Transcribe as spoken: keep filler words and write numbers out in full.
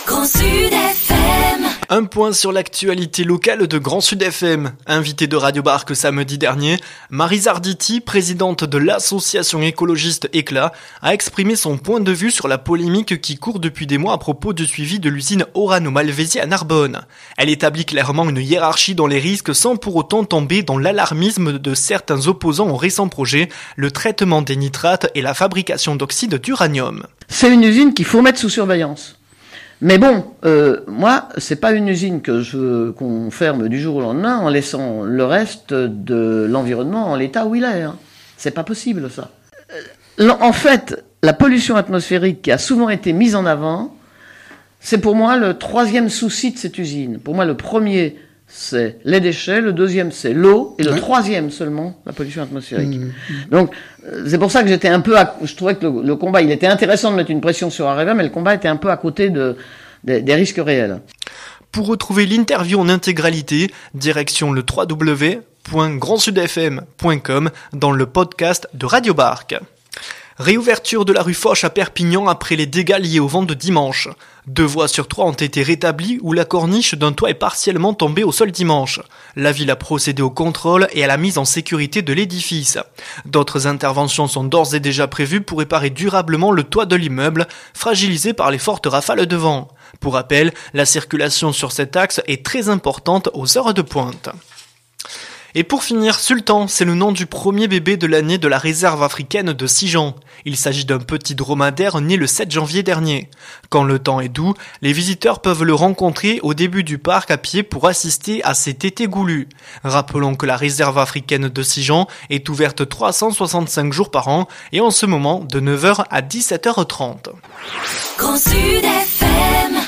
Grand Sud F M. Un point sur l'actualité locale de Grand Sud F M. Invitée de Radio Barque samedi dernier, Maryse Arditi, présidente de l'association écologiste Éclat, a exprimé son point de vue sur la polémique qui court depuis des mois à propos du suivi de l'usine Orano-Malvézy à Narbonne. Elle établit clairement une hiérarchie dans les risques sans pour autant tomber dans l'alarmisme de certains opposants au récent projet, le traitement des nitrates et la fabrication d'oxyde d'uranium. C'est une usine qu'il faut mettre sous surveillance. Mais bon, euh, moi, c'est pas une usine que je veux qu'on ferme du jour au lendemain en laissant le reste de l'environnement en l'état où il est. Hein. C'est pas possible, ça. En fait, la pollution atmosphérique qui a souvent été mise en avant, c'est pour moi le troisième souci de cette usine. Pour moi, le premier, c'est les déchets, le deuxième, c'est l'eau, et le ouais. troisième seulement, la pollution atmosphérique. Mmh. Donc, c'est pour ça que j'étais un peu, à, je trouvais que le, le combat, il était intéressant de mettre une pression sur Areva, mais le combat était un peu à côté de, de des risques réels. Pour retrouver l'interview en intégralité, direction le w w w point grand sud f m point com dans le podcast de Radio Barque. Réouverture de la rue Foch à Perpignan après les dégâts liés au vent de dimanche. Deux voies sur trois ont été rétablies où la corniche d'un toit est partiellement tombée au sol dimanche. La ville a procédé au contrôle et à la mise en sécurité de l'édifice. D'autres interventions sont d'ores et déjà prévues pour réparer durablement le toit de l'immeuble, fragilisé par les fortes rafales de vent. Pour rappel, la circulation sur cet axe est très importante aux heures de pointe. Et pour finir, Sultan, c'est le nom du premier bébé de l'année de la réserve africaine de Sijan. Il s'agit d'un petit dromadaire né le sept janvier dernier. Quand le temps est doux, les visiteurs peuvent le rencontrer au début du parc à pied pour assister à ses tétés goulus. Rappelons que la réserve africaine de Sijan est ouverte trois cent soixante-cinq jours par an et en ce moment de neuf heures à dix-sept heures trente. Grand Sud F M.